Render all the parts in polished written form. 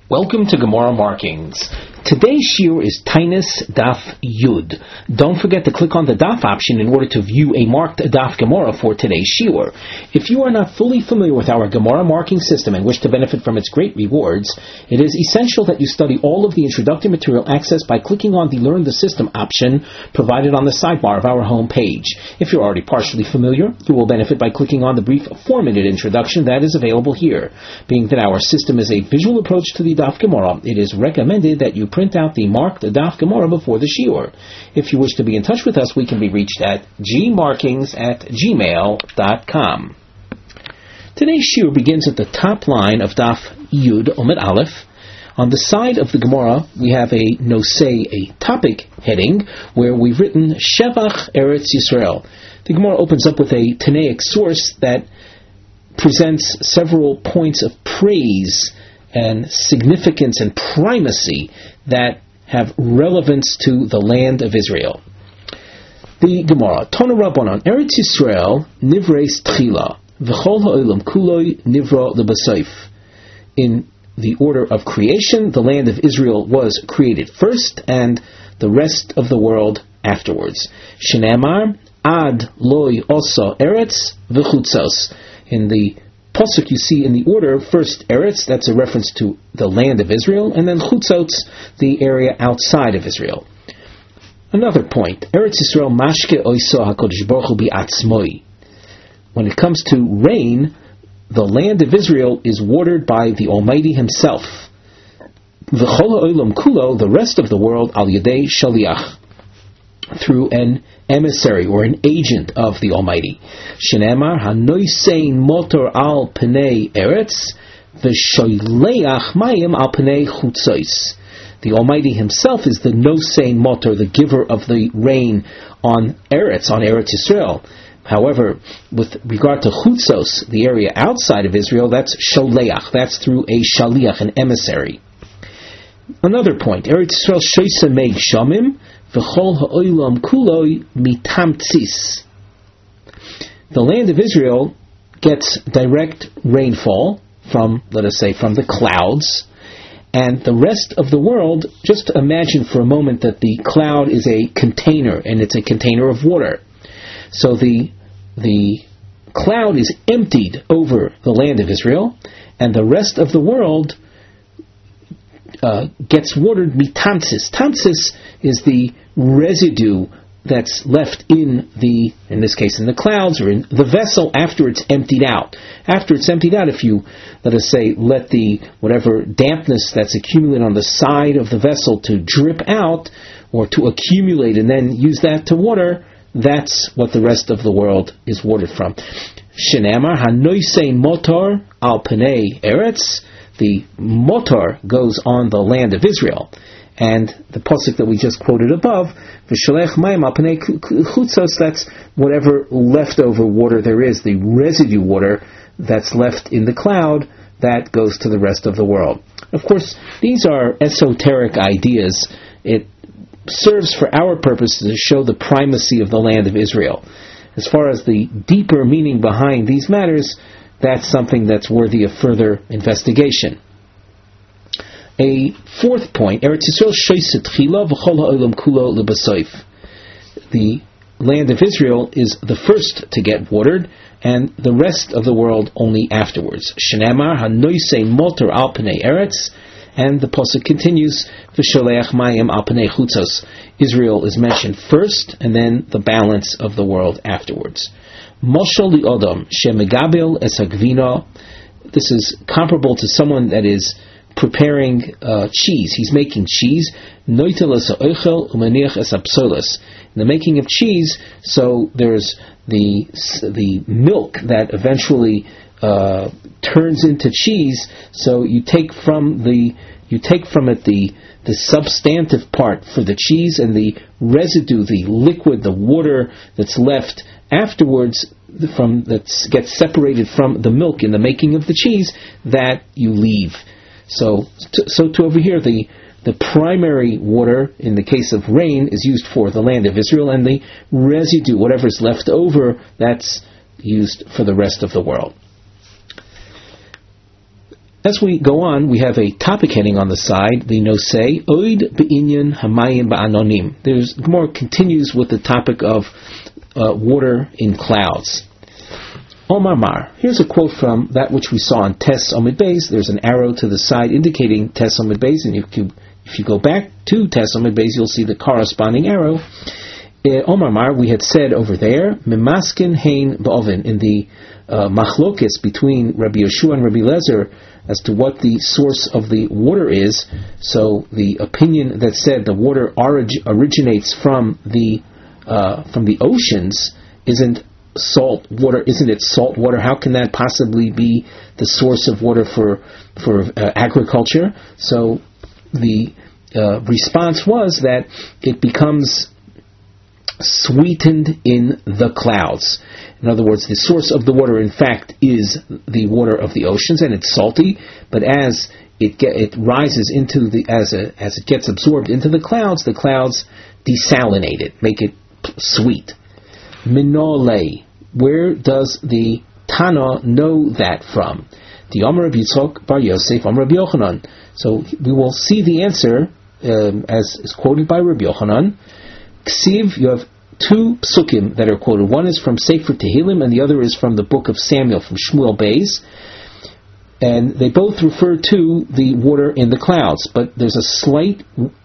Welcome to Gemara Markings. Today's shiur is Tainus Daf Yud. Don't forget to click on the Daf option in order to view a marked Daf Gemara for today's shiur. If you are not fully familiar with our Gemara marking system and wish to benefit from its great rewards, it is essential that you study all of the introductory material accessed by clicking on the Learn the System option provided on the sidebar of our home page. If you're already partially familiar, you will benefit by clicking on the brief 4-minute introduction that is available here. Being that our system is a visual approach to the Daf Gemara, it is recommended that you print out the marked Daf Gemara before the shiur. If you wish to be in touch with us, we can be reached at gmarkings@gmail.com. Today's shiur begins at the top line of Daf Yud Omid Aleph. On the side of the Gemara, we have a nosei, a topic heading, where we've written Shevach Eretz Yisrael. The Gemara opens up with a Tanaic source that presents several points of praise and significance and primacy that have relevance to the land of Israel. The Gemara, Tona Rabbanan, Eretz Yisrael nivreis tchila, v'chol ha'olam kuloi nivra lebasayf. In the order of creation, the land of Israel was created first, and the rest of the world afterwards. Shenamar, ad loy osa eretz v'chutzos. In the Pasuk you see in the order, first Eretz, that's a reference to the land of Israel, and then Chutzotz, the area outside of Israel. Another point, Eretz Yisrael mashke oiso HaKadosh Baruch Hu bi'atzmoi. When it comes to rain, the land of Israel is watered by the Almighty Himself. V'chol ha'olam kulo, the rest of the world, al yadei shaliach, through an emissary or an agent of the Almighty. Shenemar hanoisein motor al pnei eretz v'shoileach mayim al pnei chutzos. The Almighty Himself is the nosein motor, the giver of the rain on Eretz Yisrael. However, with regard to chutzos, the area outside of Israel, that's sholeach. That's through a shaliach, an emissary. Another point, Eretz Yisrael shoyse meig shamim v'chol ha'olam kuloi mitamtzis. The land of Israel gets direct rainfall from, let us say, from the clouds, and the rest of the world, just imagine for a moment that the cloud is a container, and it's a container of water. So the cloud is emptied over the land of Israel, and the rest of the world gets watered mitamtzis. Tamtzis is the residue that's left in this case in the clouds or in the vessel after it's emptied out. After it's emptied out, if you, let us say, let the whatever dampness that's accumulated on the side of the vessel to drip out or to accumulate and then use that to water, that's what the rest of the world is watered from. Shenamar hanoisein motor al pnei eretz. The motor goes on the land of Israel. And the pasuk that we just quoted above, v'sholech mayim al pnei chutzos, that's whatever leftover water there is, the residue water that's left in the cloud, that goes to the rest of the world. Of course, these are esoteric ideas. It serves for our purposes to show the primacy of the land of Israel. As far as the deeper meaning behind these matters, that's something that's worthy of further investigation. A fourth point, Eretz Yisrael shoyse tchila v'chol ha'olam kulo lebasayf. The land of Israel is the first to get watered, and the rest of the world only afterwards. Shenamar hanoisein motor al pnei eretz, and the pasuk continues, v'sholeach mayim al pnei chutzos. Israel is mentioned first, and then the balance of the world afterwards. Moshel li odom shemegabel es hagvina. This is comparable to someone that is preparing cheese. He's making cheese. Noitel es ha'ochel umaniach es hapsolos. In the making of cheese, so there's the milk that eventually turns into cheese. So you take from it the substantive part for the cheese, and the residue, the liquid, the water that's left afterwards that gets separated from the milk in the making of the cheese, that you leave. So to over here, the primary water in the case of rain is used for the land of Israel, and the residue, whatever's left over, that's used for the rest of the world. As we go on, we have a topic heading on the side, the nosei, Oid be'inyan hamayim ba'anonim. The Gemara continues with the topic of water in clouds. Omar Mar. Here's a quote from that which we saw on Tes Omid Beis. There's an arrow to the side indicating Tes Omid Beis, and if you go back to Tes Omid Beis, you'll see the corresponding arrow. Omar Mar, we had said over there, Memaskin Hein Ba'ovin, in the machlokes between Rabbi Yeshua and Rabbi Lezer as to what the source of the water is. So the opinion that said the water originates from the oceans isn't salt water. Isn't it salt water? How can that possibly be the source of water for agriculture? So the response was that it becomes sweetened in the clouds. In other words, the source of the water, in fact, is the water of the oceans, and it's salty. But as it rises into as it gets absorbed into the clouds desalinate it, make it sweet. Minole. Where does the Tana know that from? The Amar Rabbi Yitzchok Bar Yosef, Amar Rabbi Yochanan. So we will see the answer as is quoted by Rabbi Yochanan. Ksiv, you have two psukim that are quoted. One is from Sefer Tehillim, and the other is from the book of Samuel, from Shmuel Beis. And they both refer to the water in the clouds, but there's a slight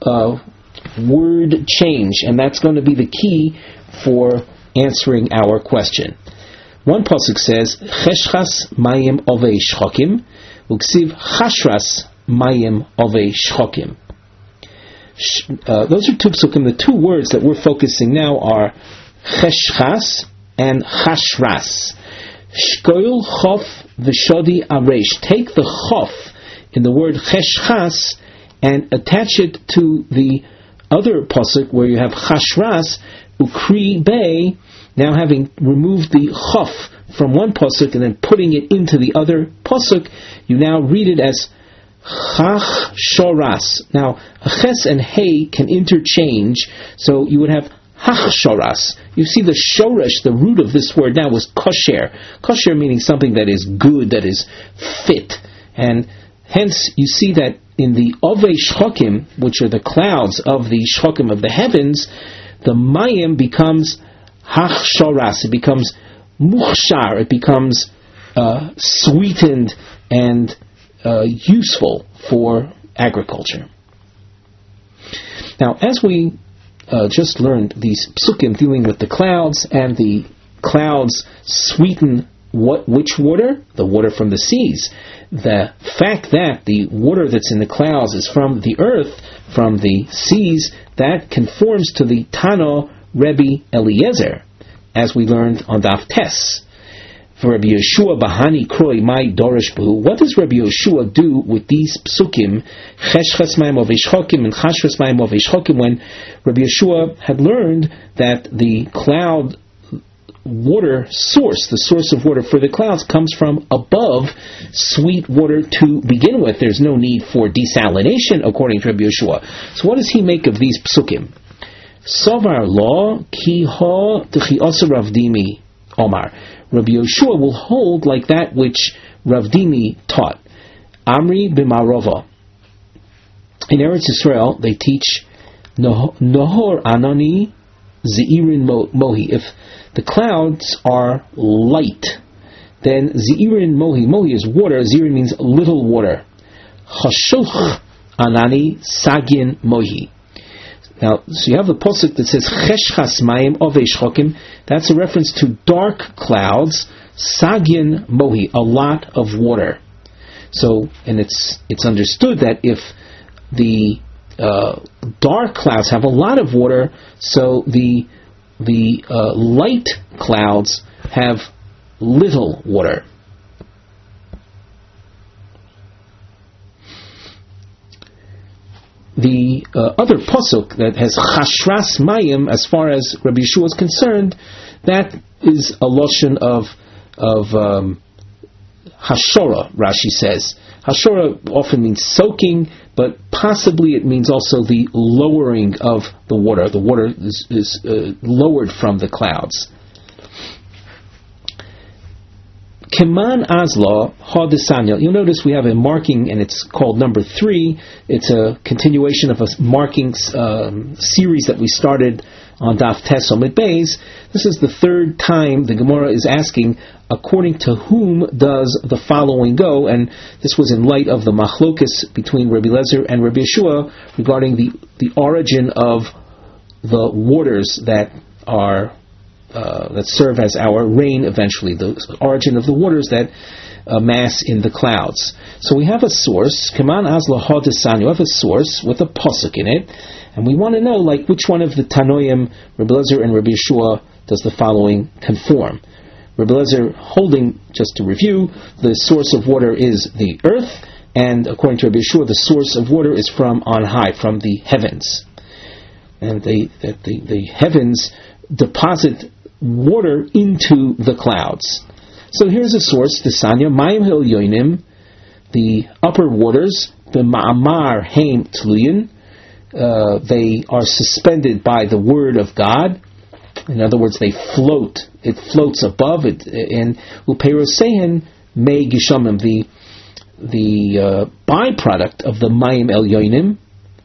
word change, and that's going to be the key for answering our question. One pasuk says, Cheshchas mayim ovei shchokim, uksiv chashras mayim ovei shchokim. Those are two psukim. The two words that we're focusing now are cheshchas and chashras. Shkoil chof v'shodi aresh. Take the chof in the word cheshchas and attach it to the other pasuk where you have chashras, ukri bei. Now having removed the chof from one pasuk and then putting it into the other pasuk, you now read it as chach shoras. Now, ches and hey can interchange, so you would have hach shoras. You see the shoresh, the root of this word now was kosher. Kosher meaning something that is good, that is fit. And hence you see that in the ovei shchokim, which are the clouds of the shchokim of the heavens, the mayim becomes hach shoras. It becomes muchshar. It becomes sweetened and useful for agriculture. Now, as we just learned, these psukim dealing with the clouds, and the clouds sweeten which water? The water from the seas. The fact that the water that's in the clouds is from the earth, from the seas, that conforms to the Tana Rebbe Eliezer, as we learned on Daf Tes. For Rabbi Yeshua Bahani Kroi Mai Dorish B'hu, what does Rabbi Yeshua do with these psukim, Cheshchas Mayim Ovei Shchokim and Chashras Mayim Ovei Shchokim, when Rabbi Yeshua had learned that the cloud water source, the source of water for the clouds, comes from above sweet water to begin with? There's no need for desalination, according to Rabbi Yeshua. So what does he make of these psukim? Sovar lo ki ha t'chi asa Rav Dimi Omar. Rabbi Yeshua will hold like that which Rav Dimi taught. Amri b'marova. In Eretz Yisrael, they teach Nohor Anani Zeirin Mohi. If the clouds are light, then Zeirin Mohi. Mohi is water. Zeirin means little water. Chashuch Anani Sagin Mohi. Now, so you have the pasuk that says Cheshchas Mayim Ovei Shchokim. That's a reference to dark clouds. Sagin Mohi, a lot of water. So, and it's understood that if the dark clouds have a lot of water, so the light clouds have little water. The other pasuk that has Chashras Mayim, as far as Rabbi Yeshua is concerned, that is a loshon of Hashora, Rashi says. Hashora often means soaking, but possibly it means also the lowering of the water. The water is lowered from the clouds. Keman Azla Hadesanya. You'll notice we have a marking, and it's called number 3. It's a continuation of a marking series that we started on Daf Tes Omid Beis. This is the 3rd time the Gemara is asking, according to whom does the following go? And this was in light of the machlokus between Rabbi Lezer and Rabbi Yeshua regarding the origin of the waters that are that serve as our rain eventually, the origin of the waters that mass in the clouds. So we have a source, Keman Azla Hadesan, you have a source with a pasuk in it, and we want to know, like, which one of the Tanoim, Rabbi Lezer and Rabbi Yeshua, does the following conform. Rabbi Lezer holding, just to review, the source of water is the earth, and according to Rabbi Yeshua, the source of water is from on high, from the heavens. And the heavens deposit water into the clouds. So here's a source, the Sanya, Mayim Hilyonim, the upper waters, the Ma'amar Haim Tluyin, they are suspended by the word of God. In other words, they float. It floats above it. And Upeirosehen Mei Gishamim, the byproduct of the Mayim Elyonim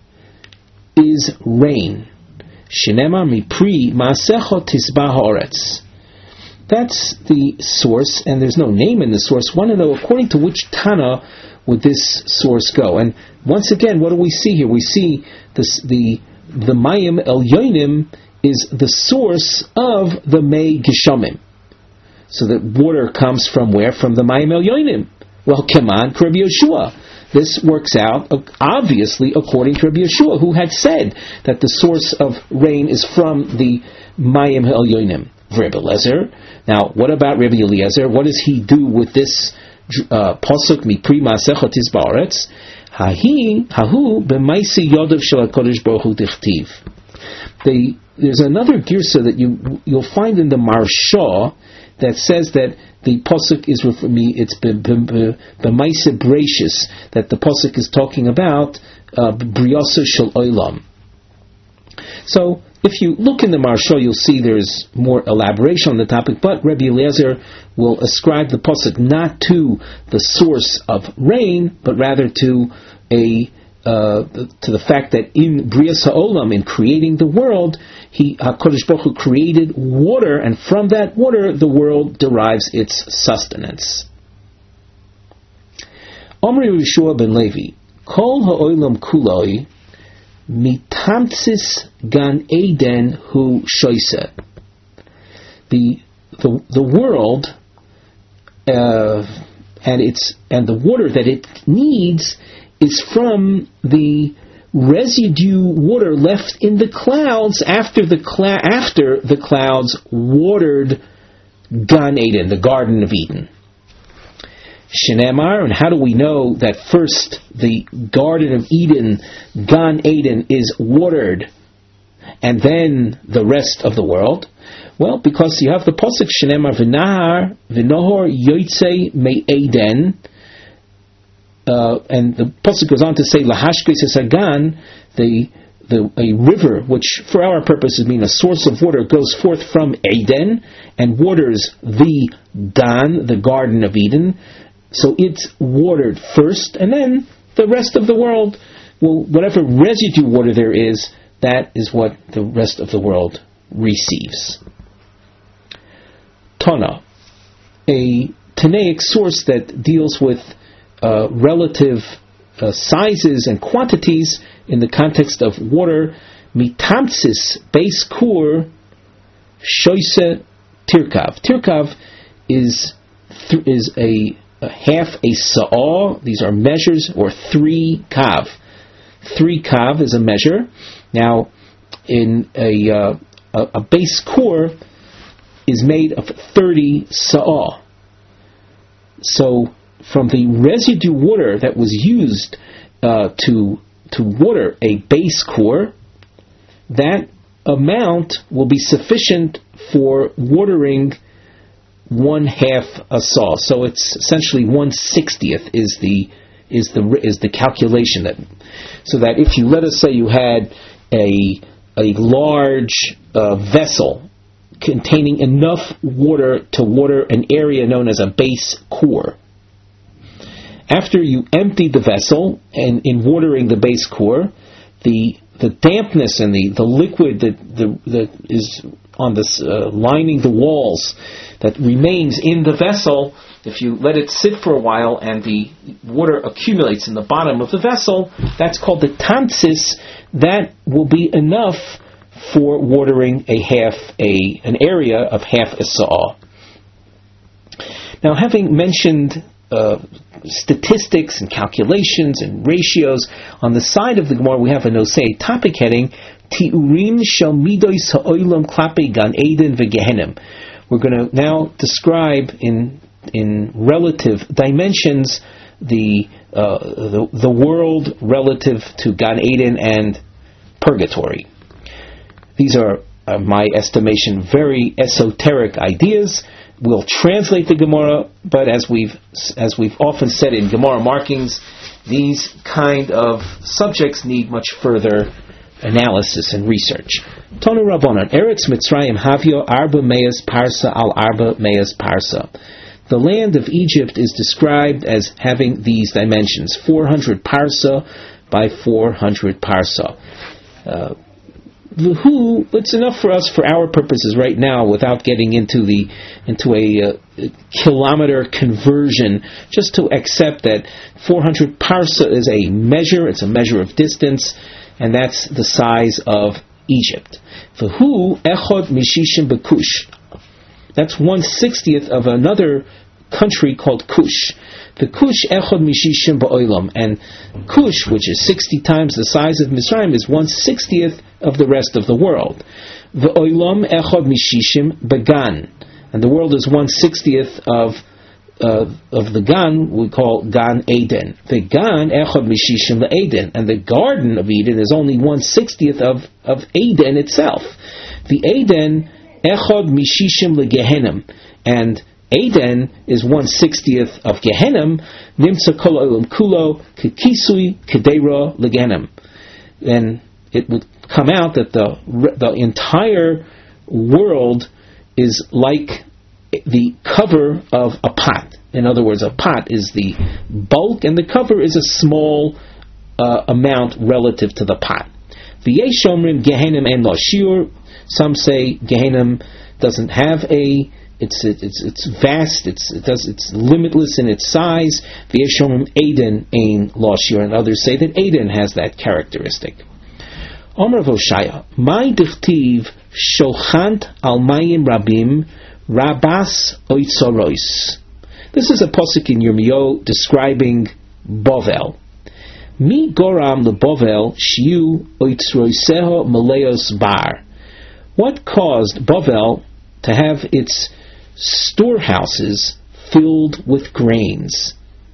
is rain. Shinema mipri ma'asecho tisbah haaretz. That's the source, and there's no name in the source. Want to know according to which Tana would this source go? And once again, what do we see here? We see this, the Mayim Elyonim is the source of the Mei Gishamim. So that water comes from where? From the Mayim Elyonim. Well, Keman Rabbi Yeshua. This works out, obviously, according to Rabbi Yeshua, who had said that the source of rain is from the Mayim Elyonim. Rabbi Lezer. Now, what about Rabbi Eliezer? What does he do with this pasuk mipri ma'asechot tisbaretz? Hahu b'maisi yodav shel HaKadosh Baruch Hu dichtiv. There's another girsa that you'll find in the Marsha that says that the pasuk is with me. It's b'maise breishis, that the pasuk is talking about briyasa shel olam. So if you look in the Marsha, you'll see there's more elaboration on the topic. But Rabbi Eliezer will ascribe the pasuk not to the source of rain, but rather to the fact that in Brias HaOlam, in creating the world, HaKadosh Baruch Hu created water, and from that water the world derives its sustenance. Omri Yeshua ben Levi, Kol HaOlam Kuloi, Mitamtsis Gan Eden Hu Shoise. The world and the water that it needs is from the residue water left in the clouds after the clouds watered Gan Eden, the Garden of Eden. Shenemar, and how do we know that first the Garden of Eden, Gan Eden, is watered, and then the rest of the world? Well, because you have the pasuk Shenemar v'nahar v'nohor yotzei me'eden. And the pasuk goes on to say, "Lahashkes esagan," a river, which for our purposes mean a source of water, goes forth from Eden and waters the Gan, the Garden of Eden. So it's watered first, and then the rest of the world, well, whatever residue water there is, that is what the rest of the world receives. Tana, a Tanaic source that deals with relative sizes and quantities in the context of water. Mitamtsis base kur shoise tirkav. Tirkav is a half a sa'ah. These are measures, or 3 kav. 3 kav is a measure. Now, in a base kur is made of 30 sa'ah. So, from the residue water that was used to water a base core, that amount will be sufficient for watering 1/2 a saw. So it's essentially 1/60th is the calculation that. So that if you, let us say you had a large vessel containing enough water to water an area known as a base core. After you empty the vessel, and in watering the base core, the dampness and the liquid that is on this lining the walls that remains in the vessel, if you let it sit for a while and the water accumulates in the bottom of the vessel, that's called the tantsis. That will be enough for watering an area of half a sa'ah. Now, having mentioned statistics and calculations and ratios, on the side of the Gemara we have a nosei topic heading Tiurim shel midos ha'olam klape gan eden v'gehenim. We're going to now describe in relative dimensions the world relative to Gan Eden and purgatory. These are, my estimation, very esoteric ideas. We'll translate the Gemara, but as we've often said in Gemara markings, these kind of subjects need much further analysis and research. Tonu Rabbanan, Eretz Mitzrayim Havio Arba Meas Parsa al Arba Meas Parsa. The land of Egypt is described as having these dimensions: 400 parsa by 400 parsa. It's enough for us for our purposes right now, without getting into a kilometer conversion, just to accept that 400 parsa is a measure. It's a measure of distance, and that's the size of Egypt. V'hu echod mishishim b'kush. That's 1/60th of another country called Kush. The Kush echod mishishim ba'olam, and Kush, which is 60 times the size of Mitzrayim, is 1/60th of the rest of the world. V'olam echod mishishim b'gan, and the world is 1/60th of the Gan we call Gan Eden. The Gan echod mishishim le'Eden, and the Garden of Eden is only 1/60th of Eden itself. The Eden echod mishishim leGehenim, and Eden is 1/60th of Gehenim. Nimtza kol olam kulo kekisui kedera leGehenim, and it would come out that the entire world is like the cover of a pot. In other words, a pot is the bulk, and the cover is a small amount relative to the pot. V'yesh omrim Gehenim en lo shiur. Some say Gehenim doesn't have it's vast. It's limitless in its size. V'yesh omrim Eden ein lo shiur, and others say that Eden has that characteristic. Omer Voshaya, my dichtiv shochant al mayim rabim rabas oitzorois. This is a pasuk in Yirmiyahu describing Bovel. Mi goram leBovel shiu oitzroiseho maleos bar. What caused Bovel to have its storehouses filled with grains?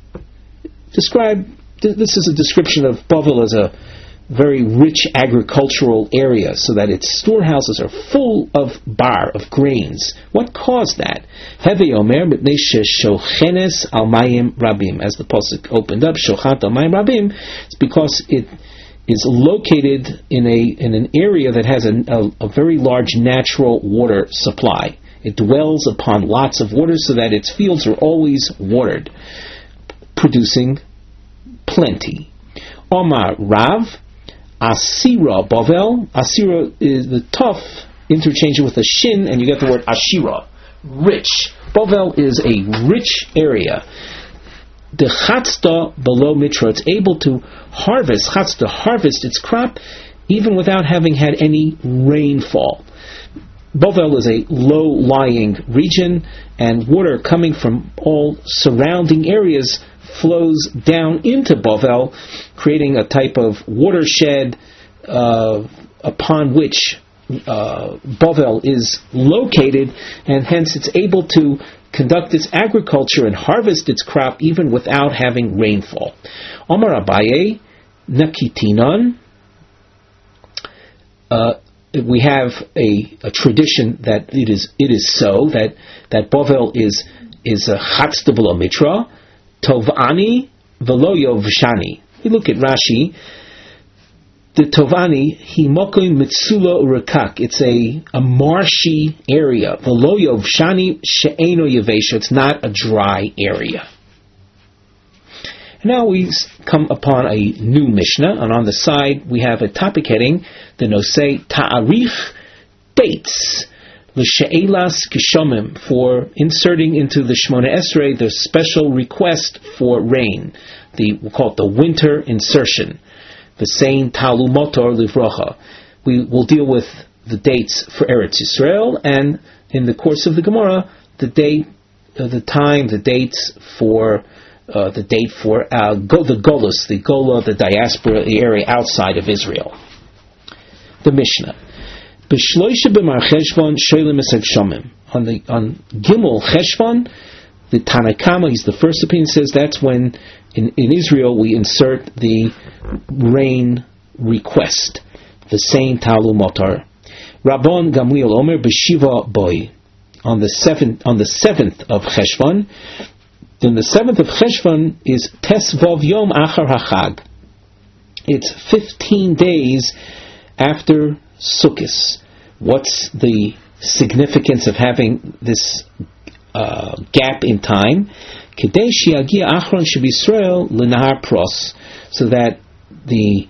This is a description of Bovel as a very rich agricultural area, so that its storehouses are full of bar, of grains. What caused that? Heve omer mipnei sheshochenes al mayim rabim. As the pasuk opened up, shochat al mayim rabim, it's because it is located in an area that has a very large natural water supply. It dwells upon lots of water, so that its fields are always watered, producing plenty. Omar Rav Asira Bovel. Asira is the tough interchangeable with a shin, and you get the word Ashira, rich. Bovel is a rich area. The chatzta below mitra, it's able to harvest its crop even without having had any rainfall. Bovel is a low-lying region, and water coming from all surrounding areas flows down into Bovel, creating a type of watershed upon which Bovel is located, and hence it's able to conduct its agriculture and harvest its crop even without having rainfall. Omar Abaye, Nakitinon. We have a tradition that it is so that Bovel is a chatzta below mitra. Tovani velo yovshani. We look at Rashi. The Tovani, Himokoim Mitsula Urakak. It's a marshy area. Veloyov Shani She'eno Yevesha. It's not a dry area. Now we come upon a new Mishnah, and on the side we have a topic heading, the Nosei Ta'arich, dates, L'She'elas Kishomim, for inserting into the Shmona Esrei the special request for rain. We'll call it the winter insertion. V'sein Talu Motor Livrocha. We will deal with the dates for Eretz Yisrael, and in the course of the Gemara, the date, the time, the dates for the date for the Golus, the Gola, the diaspora, the area outside of Israel. The Mishnah. B'shloisha b'mar Cheshvan sholim esek shomim. On Gimel Cheshvan, the Tanakama, he's the first opinion, says that's when in Israel we insert the rain request. The same Talu Motar. Rabban Gamliel Omer b'shiva boy. On the 7th of Cheshvan. Then the 7th of Cheshvan is Tesvav Yom Achar HaChag. It's 15 days after Sukkot. What's the significance of having this gap in time? Kedei she'yagia achron sheb'Yisrael l'nahar pros, so that the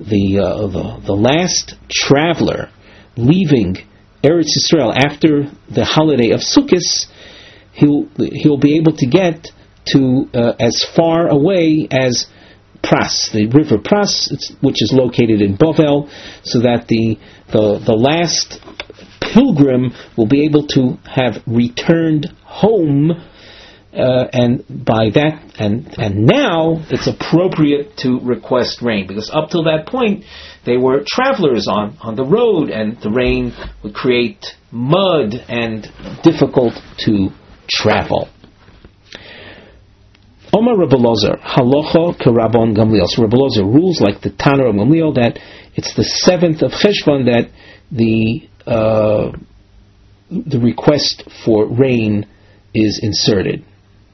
last traveler leaving Eretz Yisrael after the holiday of Sukkot, he'll be able to get to as far away as Pras, the river Pras, which is located in Bovel, so that the last pilgrim will be able to have returned home, and by that, and now it's appropriate to request rain, because up till that point they were travelers on the road, and the rain would create mud and difficult to travel. Omar Rabbi Elazar, halacha k'Rabban Gamliel. So Rabbi Elazar rules like the Tanur of Gamliel that it's the 7th of Cheshvan that the request for rain is inserted.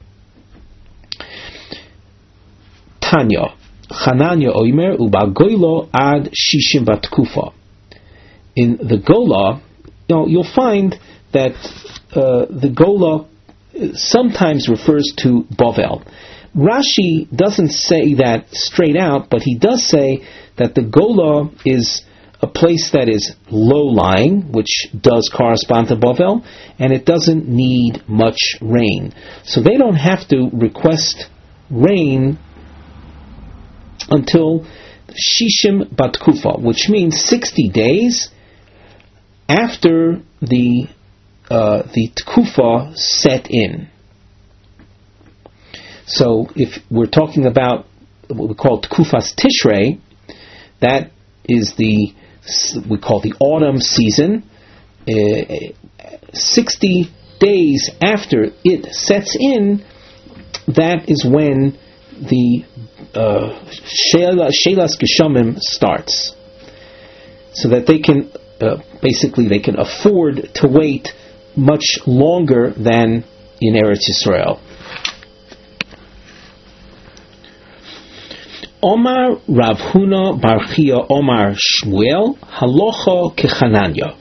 Tanya, Chananya Oimer uba goylo ad shishim batkufa. In the Gola, you'll find that the Gola sometimes refers to Bovel. Rashi doesn't say that straight out, but he does say that the Gola is a place that is low-lying, which does correspond to Bovel, and it doesn't need much rain. So they don't have to request rain until Shishim Batkufa, which means 60 days after the Tkufa set in. So if we're talking about what we call Tkufas Tishrei, that is we call the autumn season. 60 days after it sets in, that is when the Shelas Geshamim starts. So that they can they can afford to wait much longer than in Eretz Yisrael. Omar Rav Huna Bar Chia Omar Shmuel Halocha Kechananya.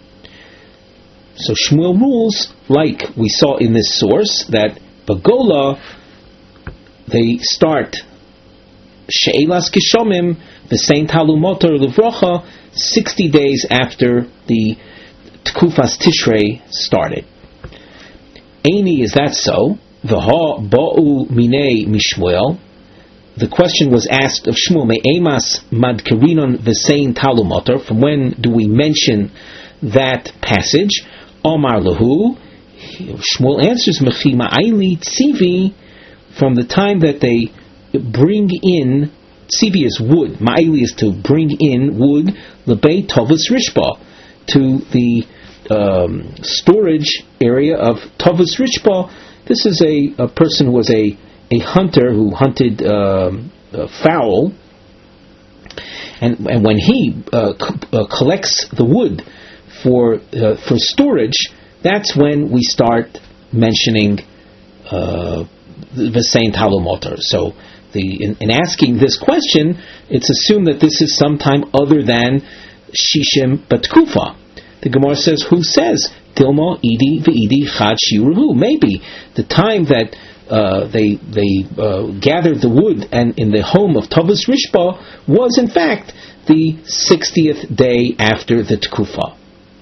So Shmuel rules like we saw in this source that Bagola they start She'elas Kishomim the Saint Halumotor Livrocha 60 days after the Tkufas Tishrei started. Eini, is that so? V'ha ba'u minei mishmuel. The question was asked of Shmuel, Me'emas madkerinon v'sein talumotor. From when do we mention that passage? Omar lahu. Shmuel answers, Mechi ma'ayli tzivi, from the time that they bring in, tzivi is wood, ma'ayli is to bring in wood, lebei tovus rishba, to the storage area of tovus rishba. This is a person who was a hunter who hunted fowl, and when he collects the wood for storage, that's when we start mentioning the Saint Halumotar. So in asking this question, it's assumed that this is sometime other than Shishim Batkufa. The Gemara says, who says Dilma Idi V'Idi Chad Shiruhu? Maybe the time that they gathered the wood and in the home of Tavus Rishba was in fact the 60th day after the Tkufa.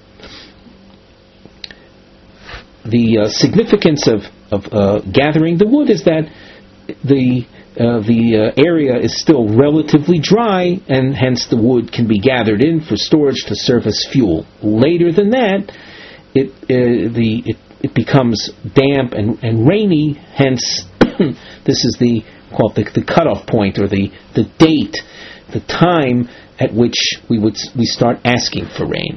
The significance of gathering the wood is that the area is still relatively dry, and hence the wood can be gathered in for storage to serve as fuel. Later than that, it becomes damp and rainy. Hence, this is the cutoff point, or the date, the time at which we start asking for rain.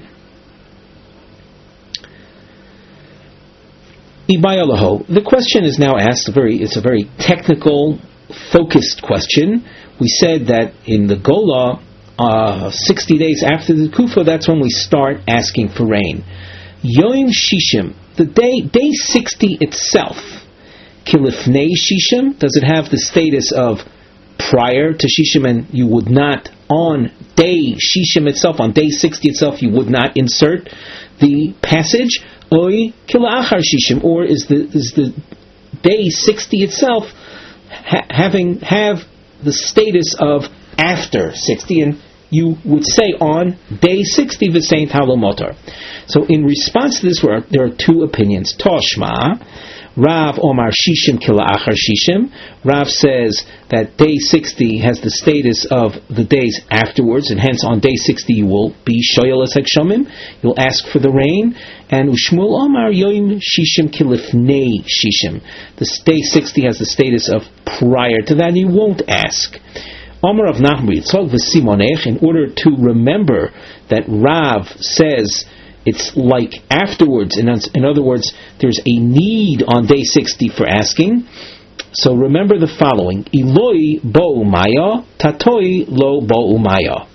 The question is now asked. It's a very technical, focused question. We said that in the Gola, 60 days after the Kufa, that's when we start asking for rain. Yom Shishim, the day 60 itself, Kilifnei Shishim, does it have the status of prior to Shishim, and you would not, on day Shishim itself, on day 60 itself, you would not insert the passage? Oi Kila'achar Shishim, or is the day 60 itself have the status of after 60, and you would say on day 60 v'sein halomotar. So in response to this, there are two opinions. Toshma, Rav Omar Shishim Kila'achar Shishim. Rav says that day 60 has the status of the days afterwards, and hence on day 60 you will be shoyel es hakshomim, you'll ask for the rain. And Ushmuel Omar Yom Shishim Kilifnei Shishim. The day 60 has the status of prior to that, and you won't ask. Omar of Nachman Yitzchak v'Simonech, in order to remember that Rav says it's like afterwards, in other words, there's a need on day 60 for asking. So remember the following: Iloi bo umaya, tatoi lo bo umaya.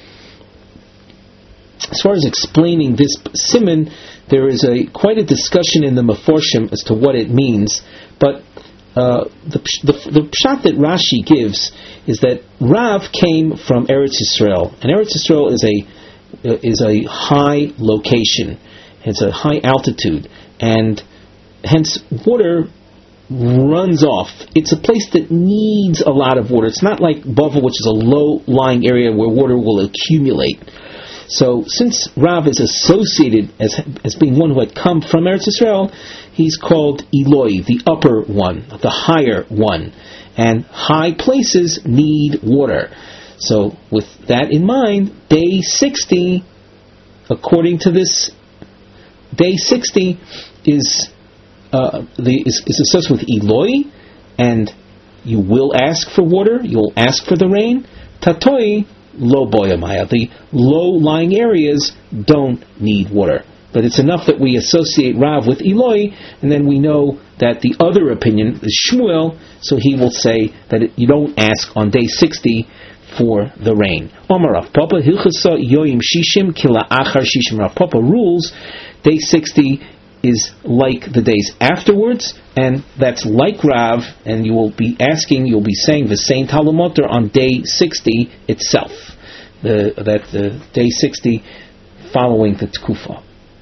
As far as explaining this siman, there is quite a discussion in the Meforshim as to what it means. But the pshat that Rashi gives is that Rav came from Eretz Yisrael, and Eretz Yisrael is a high location. It's a high altitude, and hence water runs off. It's a place that needs a lot of water. It's not like Bavel, which is a low-lying area where water will accumulate. So since Rav is associated as being one who had come from Eretz Yisrael, he's called Eloi, the upper one, the higher one. And high places need water. So with that in mind, day 60, according to this, day 60 is associated with Eloi, and you will ask for water, you'll ask for the rain. Tatoi lo boyamaya, the low-lying areas don't need water. But it's enough that we associate Rav with Eloi, and then we know that the other opinion is Shmuel, so he will say that you don't ask on day 60 for the rain. Omar Rav Papa, Hilchasa Yoim Shishim Kila Achar Shishim. Rav Papa rules day 60 is like the days afterwards, and that's like Rav, and you'll be saying the same Talamotar on day 60 itself, the day 60 following the Tkufa.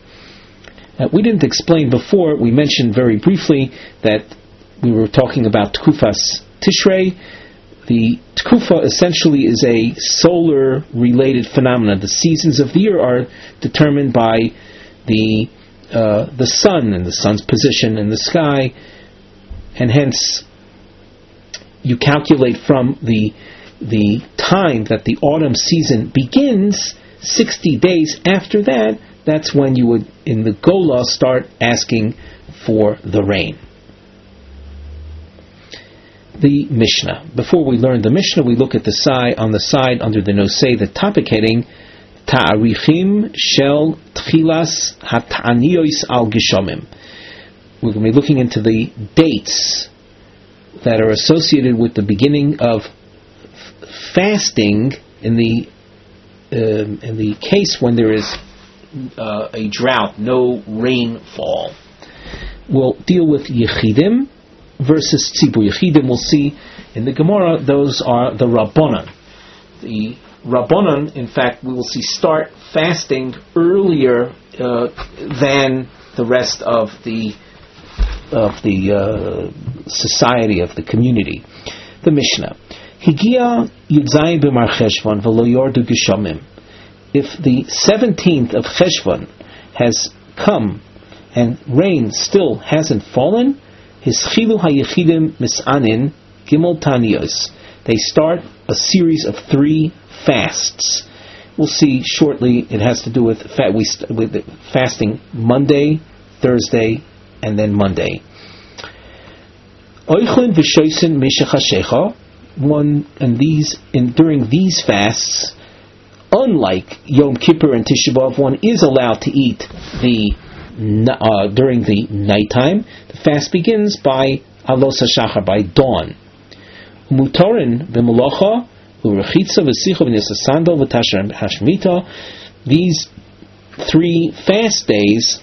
We didn't explain before, we mentioned very briefly that we were talking about Tkufas Tishrei. The Tkufa essentially is a solar-related phenomenon. The seasons of the year are determined by the sun and the sun's position in the sky, and hence you calculate from the time that the autumn season begins, 60 days after that, that's when you would, in the Gola, start asking for the rain. The Mishnah. Before we learn the Mishnah, we look at the side under the Nosei, the topic heading, Ta'arichim shel Tchilas Hat'aniyos al Gishomim. We're going to be looking into the dates that are associated with the beginning of fasting in the case when there is a drought, no rainfall. We'll deal with Yechidim versus Tzibur. Yechidim we'll see In the Gemara, those are the Rabbanan. The Rabbanan, in fact, we will see start fasting earlier than the rest of the society, of the community. The Mishnah. Higia Yudzayin b'Mar Cheshvan v'lo yordu geshamim. If the 17th of Cheshvan has come and rain still hasn't fallen, Hischilu hayechidim misanin gimel taniyos. They start a series of 3 fasts. We'll see shortly. It has to do with fasting Monday, Thursday, and then Monday. Oichlin v'shoisin mishachashecha. During these fasts, unlike Yom Kippur and Tisha B'Av, one is allowed to eat during the nighttime. The fast begins by Alos HaShachar, by dawn. Mutorin b'melacha u'rechitza v'sicha v'nisasandal v'tasher hashmita. These 3 fast days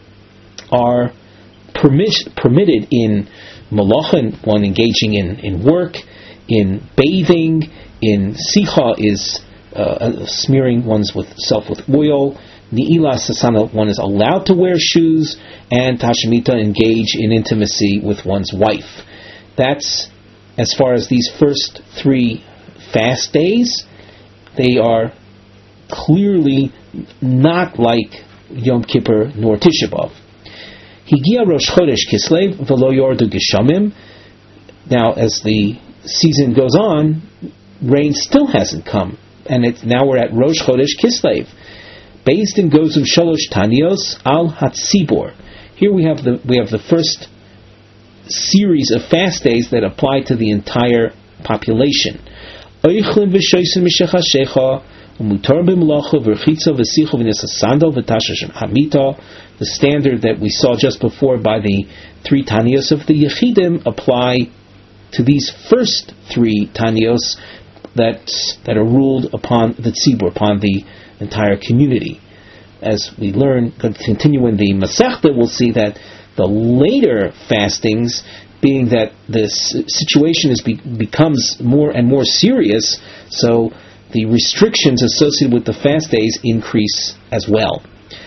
are permitted in melacha, one engaging in work, in bathing, in sicha is smearing oneself with oil. Ni'ila sasana, one is allowed to wear shoes, and tashmita, engage in intimacy with one's wife. That's as far as these first 3 fast days. They are clearly not like Yom Kippur nor Tisha B'Av. Higia Rosh Chodesh Kislev v'lo yordu geshamim. Now, as the season goes on, rain still hasn't come, and now we're at Rosh Chodesh Kislev. Based in Gozum Shalosh Tanios al Hatzibor. Here we have the first series of fast days that apply to the entire population. Oichlin v'shoisin mishachashecha u'mutar b'melacha v'rechitza v'sicha v'nisasandal v'tashash hamita. The standard that we saw just before by the 3 Tanios of the Yechidim apply to these first 3 Tanios that are ruled upon the tzibur, upon the entire community. As we learn, continue in the Masechta, we'll see that the later fastings, being that the situation becomes more and more serious, so the restrictions associated with the fast days increase as well.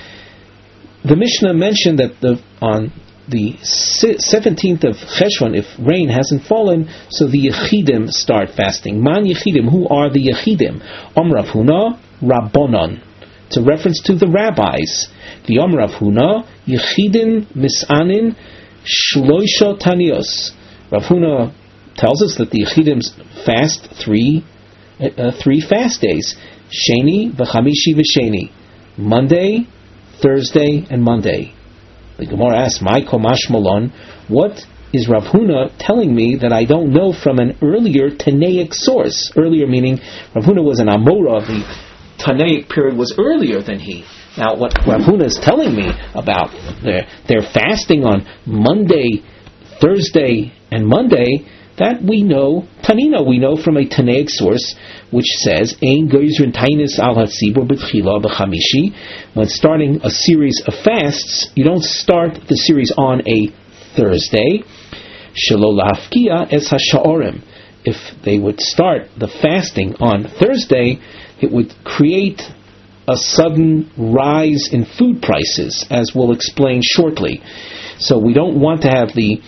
The Mishnah mentioned that on the 17th of Cheshvan, if rain hasn't fallen, so the Yechidim start fasting. Man Yechidim, who are the Yechidim? Rav Huna, Rabbanon. It's a reference to the rabbis. The Rav Huna, Yechidim Misanin Shloisha Tanios. Rav Huna tells us that the Yechidim fast 3 fast days. Sheni v'chamishi v'sheni. Monday, Thursday, and Monday. The Gemara asks, "My komash malon, what is Rav Huna telling me that I don't know from an earlier Tanaic source?" Earlier meaning Rav Huna was an Amora. The Tanaic period was earlier than he. Now, what Rav Huna is telling me about their fasting on Monday, Thursday, and Monday, that we know, Tanina, we know from a Tanaic source, which says, Ein goizrin tainis al hatzibur b'tchila b'chamishi. When starting a series of fasts, you don't start the series on a Thursday. Shelo lahafkia es hasha'orim. If they would start the fasting on Thursday, it would create a sudden rise in food prices, as we'll explain shortly. So we don't want to have the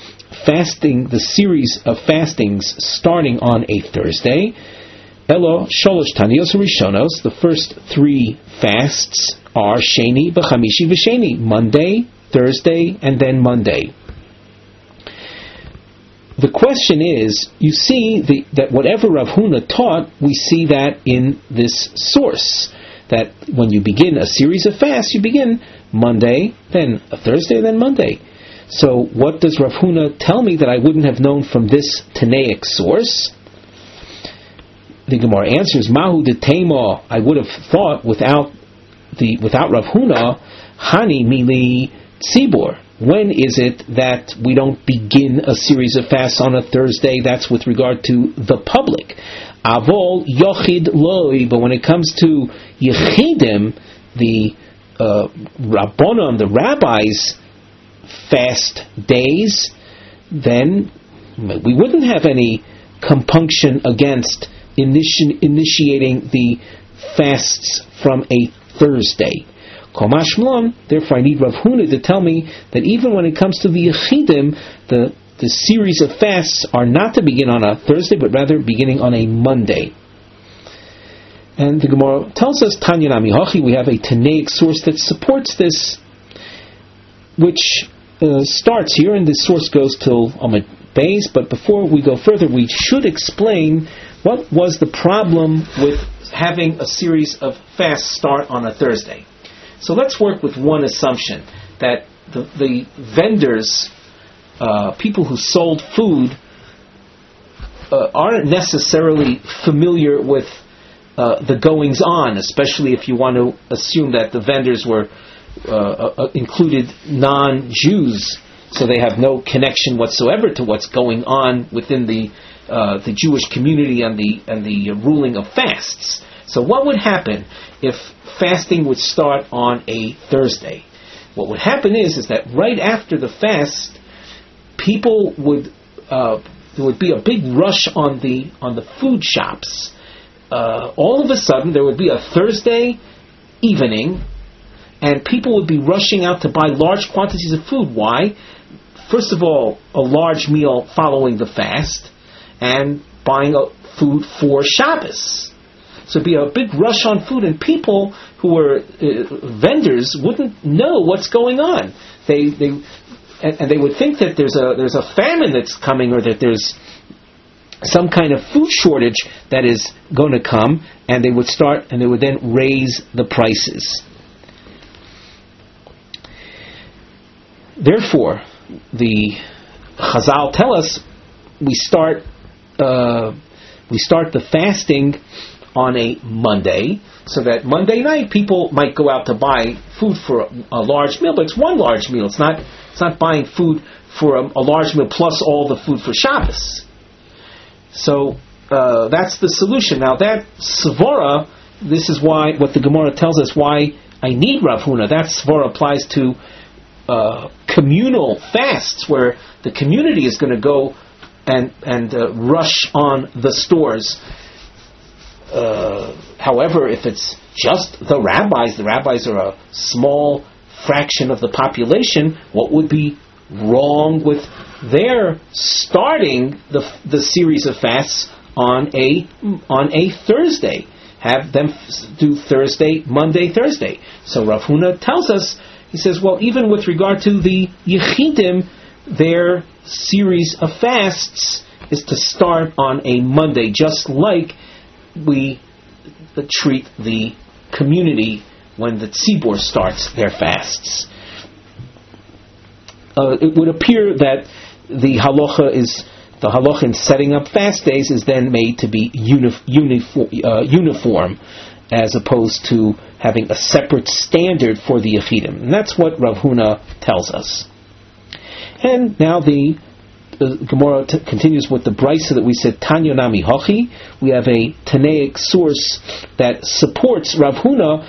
series of fastings starting on a Thursday. Elo sholosh taniyos rishonos. The first 3 fasts are Sheni b'chamishi v'sheni, Monday, Thursday, and then Monday. The question is, you see that whatever Rav Huna taught, we see that in this source. That when you begin a series of fasts, you begin Monday, then a Thursday, then Monday. So what does Rav Huna tell me that I wouldn't have known from this Tanaic source? The Gemara answers, Mahu de Tema, I would have thought without Rav Huna, Hani mili tzibur. When is it that we don't begin a series of fasts on a Thursday? That's with regard to the public. Avol yochid loi, but when it comes to yechidim, the rabbonon, the rabbis, fast days, then we wouldn't have any compunction against initiating the fasts from a Thursday. Therefore I need Rav Huna to tell me that even when it comes to the Yechidim, the series of fasts are not to begin on a Thursday, but rather beginning on a Monday. And the Gemara tells us, Tanya Nami Hachi, we have a Tanaic source that supports this, which starts here, and this source goes till Amud Beis. But before we go further, we should explain what was the problem with having a series of fasts start on a Thursday. So let's work with one assumption, that the vendors, people who sold food, aren't necessarily familiar with the goings on, especially if you want to assume that the vendors were included non-Jews, so they have no connection whatsoever to what's going on within the Jewish community and the ruling of fasts. So what would happen if fasting would start on a Thursday? What would happen is that right after the fast, people would there would be a big rush on the food shops. All of a sudden, there would be a Thursday evening, and people would be rushing out to buy large quantities of food. Why? First of all, a large meal following the fast, and buying food for Shabbos. So it'd be a big rush on food, and people who were vendors wouldn't know what's going on. They would think that there's a famine that's coming, or that there's some kind of food shortage that is going to come, and they would then raise the prices. Therefore, the Chazal tell us we start the fasting on a Monday, so that Monday night people might go out to buy food for a large meal, but it's one large meal. It's not buying food for a large meal plus all the food for Shabbos. So that's the solution. Now that svara, this is why what the Gemara tells us why I need Rav Huna. That svara applies to communal fasts, where the community is going to go and rush on the stores. However, if it's just the rabbis are a small fraction of the population, what would be wrong with their starting the series of fasts on a Thursday? Have them do Thursday, Monday, Thursday. So Rav Huna tells us, he says, well, even with regard to the Yechidim, their series of fasts is to start on a Monday, just like we treat the community when the tzibur starts their fasts. It would appear that the halacha in setting up fast days is then made to be uniform, as opposed to having a separate standard for the Yechidim. And that's what Rav Huna tells us. And now the Gemara continues with the brisa that we said, Tanya Nami Hachi. We have a Tanaic source that supports Rav Huna,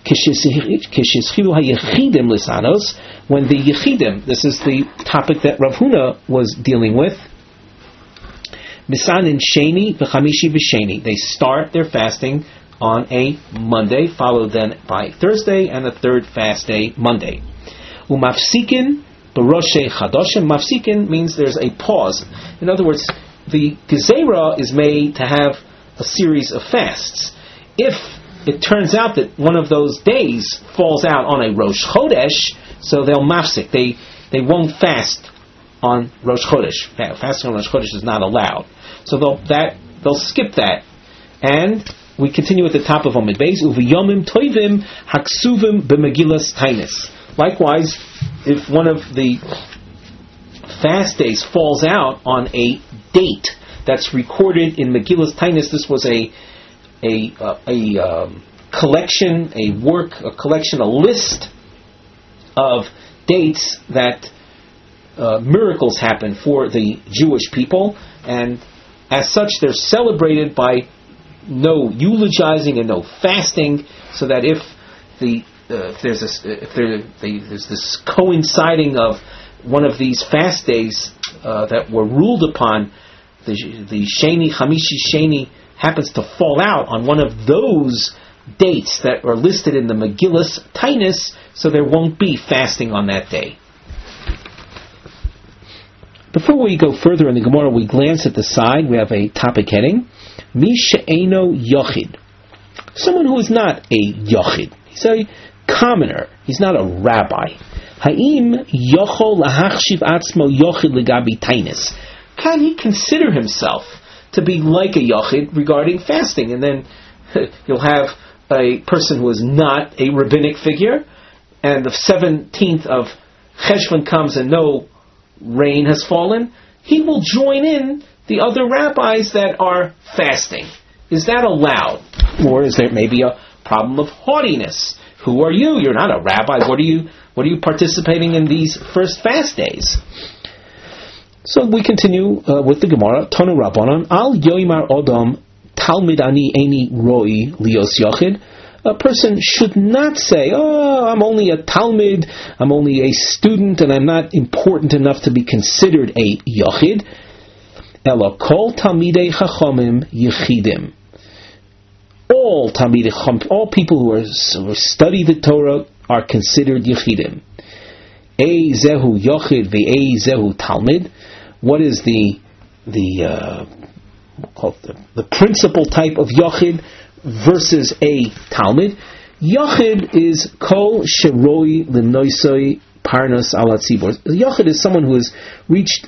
when the Yechidim, this is the topic that Rav Huna was dealing with, Misanin Sheni v'Chamishi v'Sheni. They start their fasting on a Monday, followed then by Thursday, and a third fast day, Monday. Umafsikin b'Roshei Chadoshim. Mafsikin means there's a pause. In other words, the Gezerah is made to have a series of fasts. If it turns out that one of those days falls out on a Rosh Chodesh, so they'll mafsik. They won't fast on Rosh Chodesh. Fasting on Rosh Chodesh is not allowed. So they'll skip that. And we continue at the top of Amud Beis. Uviyomim toivim haksuvim b'Megillas Tainis. Likewise, if one of the fast days falls out on a date that's recorded in Megillas Tainis, this was a collection, a list of dates that miracles happen for the Jewish people, and as such they're celebrated by no eulogizing and no fasting, so that if there's this coinciding of one of these fast days that were ruled upon the Sheni, Chamishi Sheni, happens to fall out on one of those dates that are listed in the Megillus Tainus, so there won't be fasting on that day. Before we go further in the Gemara, we glance at the side. We have a topic heading: Mi she'eno yochid. Someone who is not a yochid. He's a commoner. He's not a rabbi. Ha'im yochol lahachshiv atzmo yochid legabi tainus. Can he consider himself to be like a yochid regarding fasting? And then you'll have a person who is not a rabbinic figure, and the 17th of Cheshvan comes and no rain has fallen. He will join in the other rabbis that are fasting. Is that allowed? Or is there maybe a problem of haughtiness? Who are you? You're not a rabbi. What are you participating in these first fast days? So we continue with the Gemara. Tonu Rabbanon al yoimar odom talmid ani eini roi lios yochid. A person should not say, "Oh, I'm only a talmid. I'm only a student, and I'm not important enough to be considered a yochid." Ela kol talmidei chachamim yechidim. All talmidei chacham, all people who study the Torah are considered yechidim. Ei zehu yochid ve'ei zehu talmid. What is the principal type of yochid versus a talmid? Yochid is kol sheroi limnoisoi parnos ala tzibor. Yochid is someone who has reached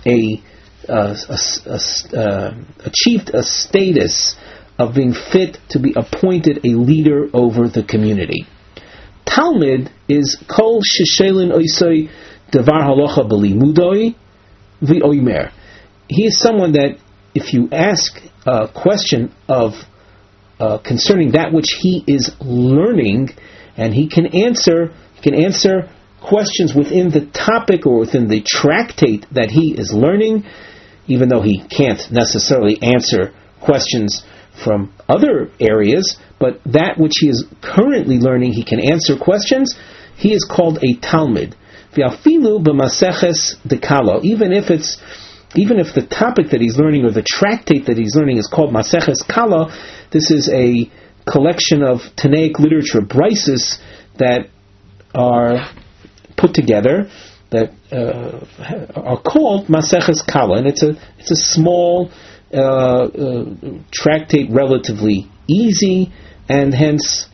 achieved a status of being fit to be appointed a leader over the community. Talmid is kol sheshelin oisoi devar halacha belimudoi v'oimer. He is someone that if you ask a question of concerning that which he is learning, and he can answer questions within the topic or within the tractate that he is learning, even though he can't necessarily answer questions from other areas, but that which he is currently learning, he can answer questions. He is called a talmid. V'afilu b'maseches dekalo. Even if the topic that he's learning or the tractate that he's learning is called Maseches Kala, this is a collection of Tanaic literature, brises that are put together that are called Maseches Kala, and it's a small tractate, relatively easy, and hence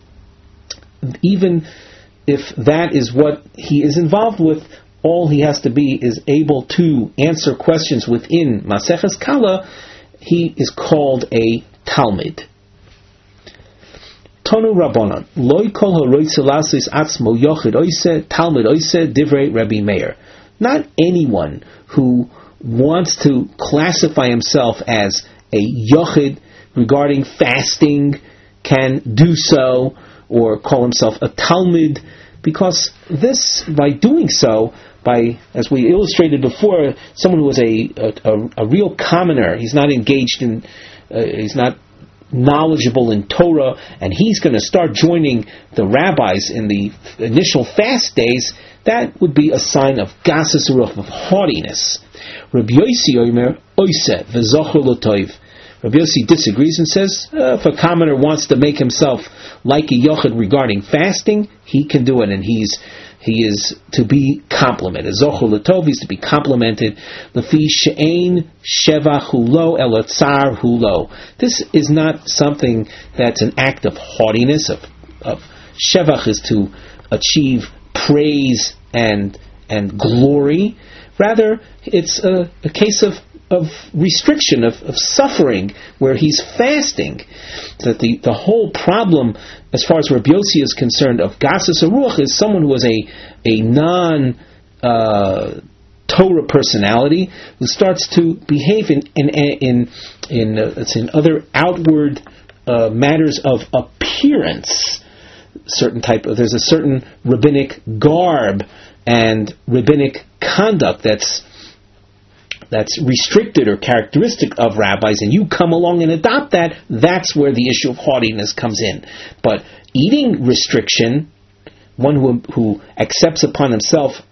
even if that is what he is involved with, all he has to be is able to answer questions within Maseches Kala. He is called a Talmid. Tonu Rabbanan loy kol haroitze lasis atzmo yochid oise Talmid oise divrei Rabbi Meir. Not anyone who wants to classify himself as a yochid regarding fasting can do so, or call himself a Talmid, because this, by doing so, as we illustrated before, someone who is a real commoner, he's not engaged in, he's not knowledgeable in Torah, and he's going to start joining the rabbis in the initial fast days, that would be a sign of gasus ruach, of haughtiness. Rabbi Yossi Omer oise v'zocher l'toiv. Rabbi Yossi disagrees and says, if a commoner wants to make himself like a yochid regarding fasting, he can do it, and he is to be complimented. Zochel l'tov, he's to be complimented. Lefi she'ein shevach hulo ela tsar hulo. This is not something that's an act of haughtiness. Of shevach is to achieve praise and glory. Rather, it's a case of restriction, of suffering, where he's fasting. That the whole problem, as far as Rabbi Yossi is concerned, of gasus haruach, is someone who is a non Torah personality who starts to behave in other outward matters of appearance. There's a certain rabbinic garb and rabbinic conduct that's restricted or characteristic of rabbis, and you come along and adopt that, that's where the issue of haughtiness comes in. But eating restriction, one who accepts upon himself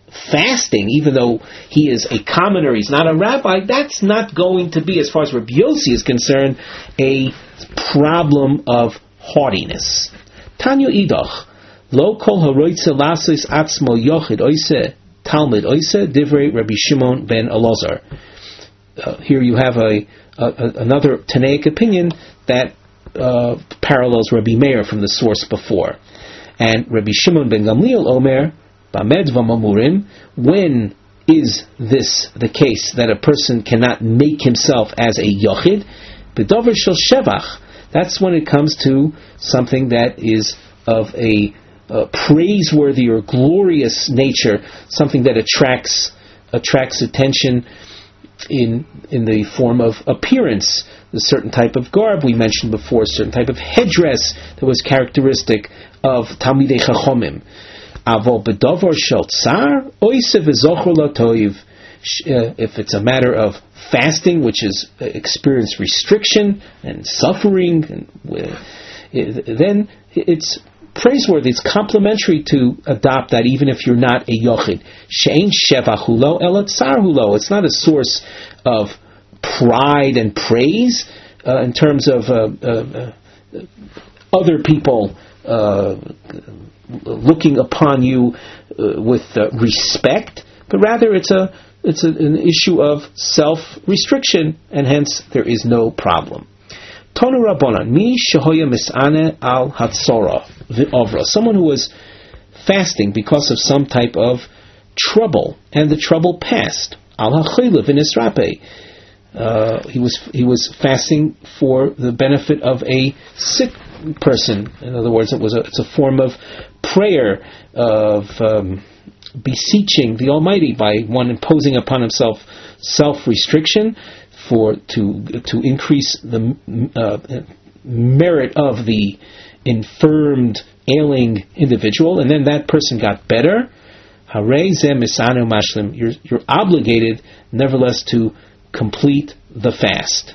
fasting, even though he is a commoner, he's not a rabbi, that's not going to be, as far as Rabbi Yossi is concerned, a problem of haughtiness. Tanya Idach, lo kol haroitze lasis atzmo yochid oise talmud oise divrei Rabbi Shimon ben Elazar. Here you have another Tanaic opinion that parallels Rabbi Meir from the source before. And Rabbi Shimon ben Gamliel Omer, Bamed v'mamurim, when is this the case that a person cannot make himself as a yochid? B'dover shel shevach, that's when it comes to something that is of a praiseworthy or glorious nature, something that attracts attention in the form of appearance, a certain type of garb we mentioned before, a certain type of headdress that was characteristic of Talmidei Chachomim. Avol bedavar shel tsar oise v'zochor latoiv. If it's a matter of fasting, which is experience restriction and suffering, then it's praiseworthy. It's complimentary to adopt that, even if you're not a yochid. She'ein shevachulo ela tsarhulo. It's not a source of pride and praise in terms of other people looking upon you with respect, but rather it's an issue of self-restriction, and hence there is no problem. Tonu Rabbanan, mi shehoya misane al hatzora v'ovra, someone who was fasting because of some type of trouble, and the trouble passed. Al hachaylev v'nisrape, he was fasting for the benefit of a sick person. In other words, it's a form of prayer, of beseeching the Almighty by one imposing upon himself self-restriction to increase the merit of the infirmed, ailing individual, and then that person got better. Harei zeh misanu mashlim. You're obligated, nevertheless, to complete the fast,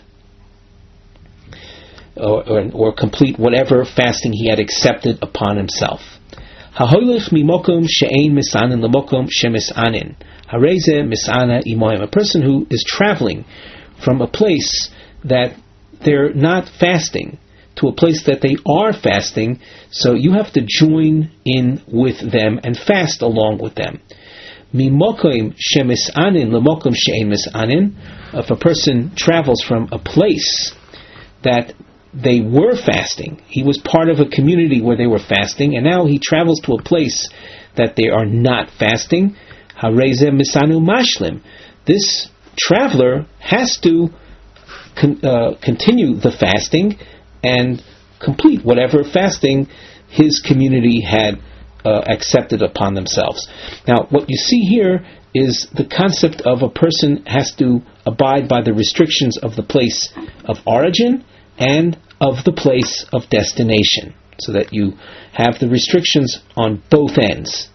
or complete whatever fasting he had accepted upon himself. Haholich mimokum she'ein misanin lemokum shemisanin. Harei zeh misana imoim. A person who is traveling from a place that they're not fasting to a place that they are fasting, so you have to join in with them and fast along with them. Mimokim shemisanin lemokum she'ein misanin. If a person travels from a place that they were fasting, he was part of a community where they were fasting, and now he travels to a place that they are not fasting, harei zeh misanu mashlim. This traveler has to continue the fasting and complete whatever fasting his community had accepted upon themselves. Now, what you see here is the concept of a person has to abide by the restrictions of the place of origin and of the place of destination, so that you have the restrictions on both ends.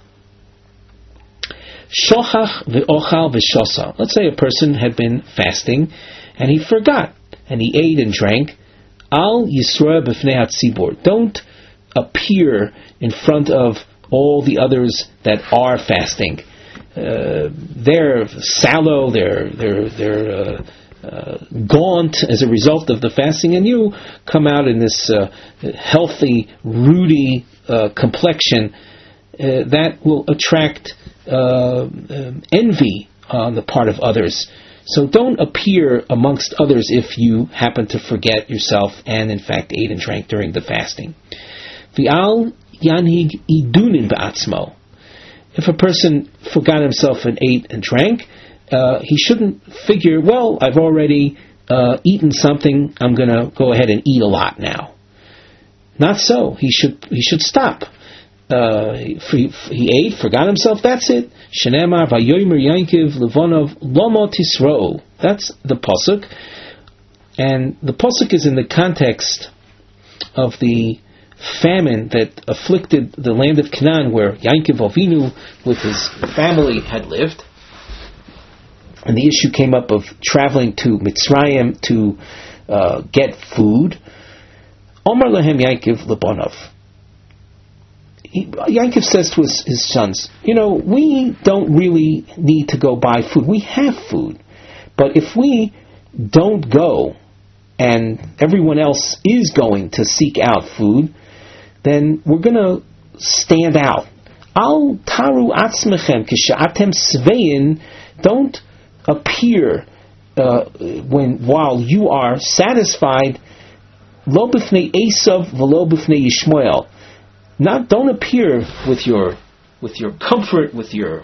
Shochach ve'ochal ve'shosa. Let's say a person had been fasting and he forgot, and he ate and drank. Al yisra b'fnei hatzibur. Don't appear in front of all the others that are fasting. They're sallow, they're gaunt as a result of the fasting, and you come out in this healthy, ruddy complexion that will attract envy on the part of others. So don't appear amongst others if you happen to forget yourself and in fact ate and drank during the fasting. V'al yanhig idunin ba'atzmo. If a person forgot himself and ate and drank, he shouldn't figure, well, I've already eaten something, I'm going to go ahead and eat a lot now. Not so. He should stop. He ate, forgot himself, that's it. Shenemar vayomer Yankiv levonov lomo tisro. That's the pasuk, and the pasuk is in the context of the famine that afflicted the land of Canaan, where Yankiv Avinu with his family had lived, and the issue came up of traveling to Mitzrayim to get food. Omar lahem Yankiv lebonov. Yaakov says to his sons, we don't really need to go buy food. We have food. But if we don't go and everyone else is going to seek out food, then we're going to stand out. Al taru atzmechem k'sha'atem svein. Don't appear while you are satisfied. Lo b'fnei Esav v'lo b'fnei Yishmael. Don't appear with your comfort, with your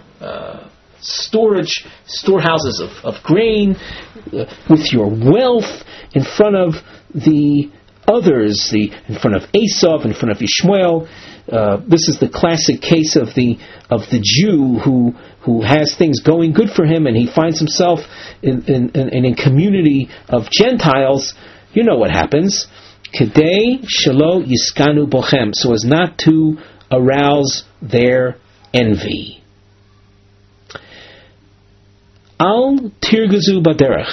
storehouses of grain, with your wealth in front of the others, in front of Esav, in front of Yishmael. This is the classic case of the Jew who has things going good for him, and he finds himself in a community of Gentiles. You know what happens. Kedei shelo yiskanu bochem, so as not to arouse their envy. Al tirgazu baderech.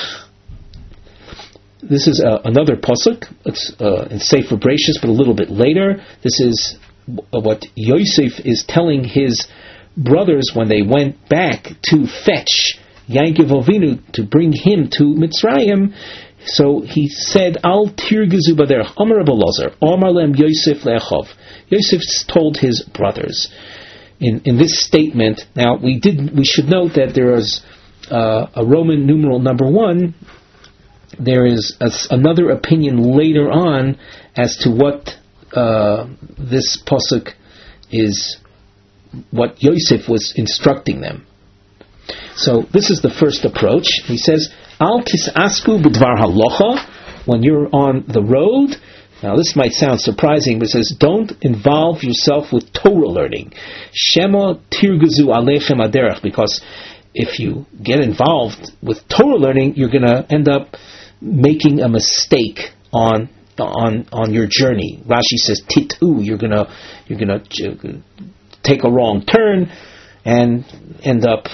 This is another pasuk. It's in Sefer Bereshis, but a little bit later. This is what Yosef is telling his brothers when they went back to fetch Yaakov Avinu to bring him to Mitzrayim. So he said, Al tirgazu baderech. Amar Rabbi Elazar, Amar lem Yosef le'achov. Yosef told his brothers in this statement. Now we should note that there is a Roman numeral number 1. There is another opinion later on as to what this pasuk is, what Yosef was instructing them. So this is the first approach. He says, Al tisasku b'dvar halacha, when you're on the road. Now this might sound surprising, but it says, don't involve yourself with Torah learning. Shema tirgazu alechem aderech, because if you get involved with Torah learning, you're going to end up making a mistake on your journey. Rashi says titu, you're gonna take a wrong turn and end up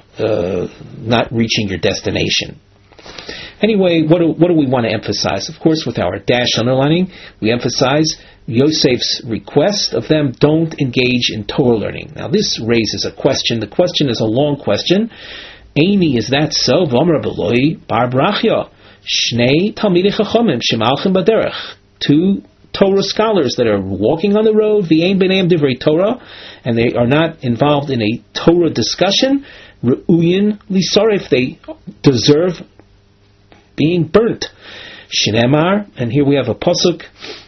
not reaching your destination. Anyway, what do we want to emphasize? Of course, with our dash underlining, we emphasize Yosef's request of them, don't engage in Torah learning. Now this raises a question. The question is a long question. Amy, is that so? V'amar b'loi bar brachya. Shnei talmidei chachamim shemalchim baderech. 2 Torah scholars that are walking on the road, v'ein b'neim divrei Torah, and they are not involved in a Torah discussion. Re'uyin lisarif, they deserve being burnt. Shneimar, and here we have a pasuk.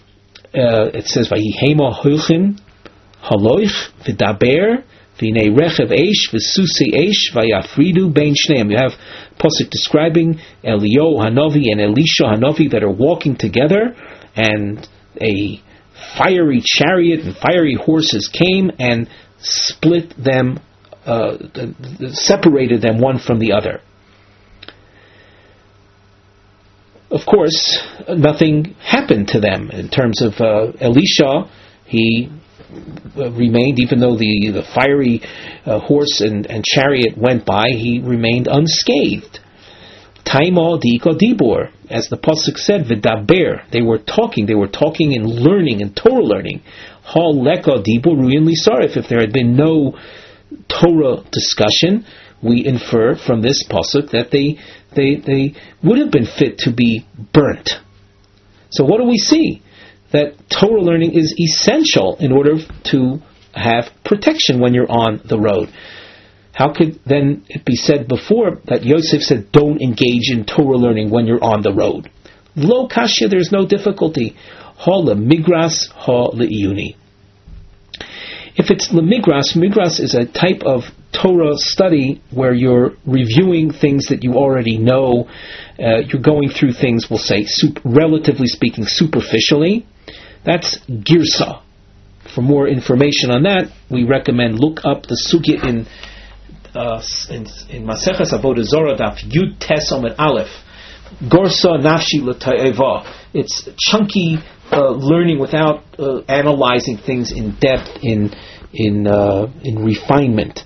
It says, "Vayihema hoichin haloich v'daber v'nei rechev eish v'susi eish v'yafridu bein shneim." You have pasuk describing Eliyahu Hanavi and Elisha Hanavi that are walking together, and a fiery chariot and fiery horses came and split them, separated them one from the other. Of course, nothing happened to them in terms of Elisha. He remained, even though the fiery horse and chariot went by, he remained unscathed. Taima diiko dibor, as the pasuk said, v'daber. They were talking and learning and Torah learning. Ha leka dibor ruyin lisarif. If there had been no Torah discussion, we infer from this pasuk that they would have been fit to be burnt. So what do we see? That Torah learning is essential in order to have protection when you're on the road. How could then it be said before that Yosef said, don't engage in Torah learning when you're on the road? Lo kashya, there's no difficulty. Ha lemigras, ha le'iyuni. If it's lemigras, migras is a type of Torah study where you're reviewing things that you already know. You're going through things, we'll say, relatively speaking, superficially. That's girsa. For more information on that, we recommend look up the sugya in Maseches Avodah Zarah Daf Yud Tes Amud Aleph. Gorsa nafshi l'ta'eva. It's chunky learning without analyzing things in depth, in refinement.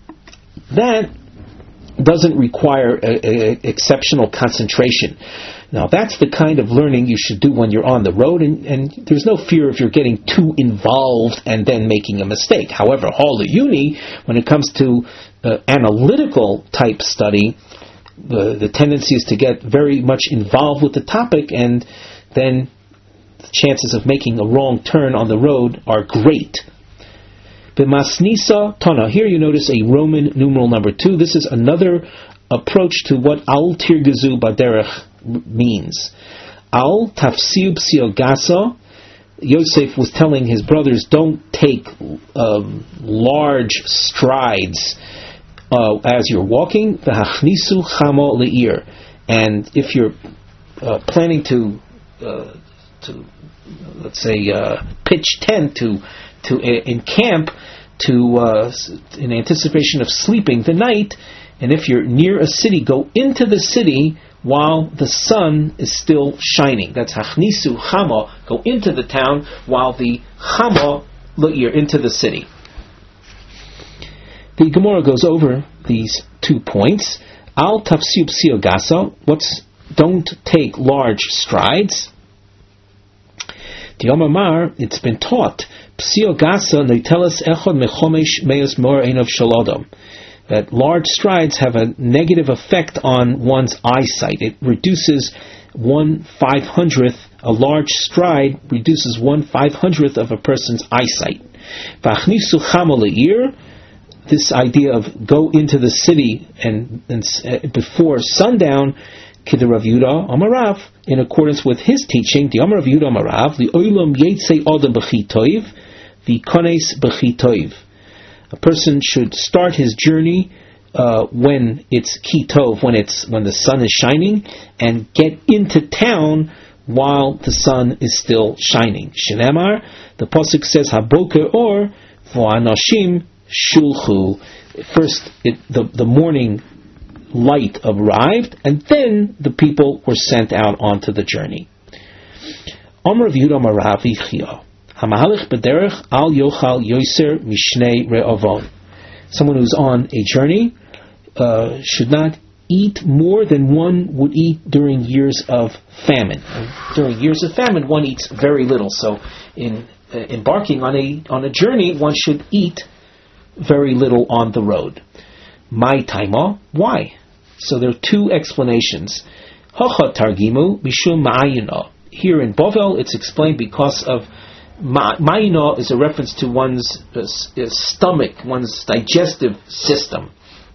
That doesn't require exceptional concentration. Now that's the kind of learning you should do when you're on the road, and there's no fear of you're getting too involved and then making a mistake. However, Hall Uni, when it comes to analytical type study, the tendency is to get very much involved with the topic, and then the chances of making a wrong turn on the road are great. B'masnisa tana. Here you notice a Roman numeral number 2. This is another approach to what al tirgezu baderech means. Al tafsiu psio gasa. Yosef was telling his brothers, don't take large strides as you're walking. V'hachnisu chamo le'ir. And if you're planning to let's say pitch tent to encamp in anticipation of sleeping the night, and if you're near a city, go into the city while the sun is still shining. That's hachnisu chama. Go into the town while the chama le'ir, into the city. The Gemara goes over these 2 points. Al tafsiu psio gasa. Don't take large strides. Diomamar, it's been taught, psio gasa neitelas echad mechomesh meos mor einov shalodom, that large strides have a negative effect on one's eyesight. It reduces 1/500th. A large stride reduces 1/500th of a person's eyesight. V'achnisu chama le'ir. This idea of go into the city and before sundown, Kid Rav Yehuda Amarav, in accordance with his teaching, the Amar Rav Yehuda Amarav, the Olam Yetzei Adam B'chitoiv, the Kones B'chitoiv. A person should start his journey when it's kitov, when the sun is shining, and get into town while the sun is still shining. Shenemar, the pasuk says Haboker or V'anashim Shulchu. First, the morning light arrived, and then the people were sent out onto the journey. Amar Rav Yehuda Amarav Yichya Hamahalech b'derech al yochal yoser mishnei re'avon. Someone who's on a journey should not eat more than one would eat during years of famine. And during years of famine, one eats very little. So, in embarking on a journey, one should eat very little on the road. My taima, why? So there are 2 explanations. Hacha targimu mishum ma'ayina. Here in Bovel, it's explained because of ma'ayina is a reference to one's stomach, one's digestive system.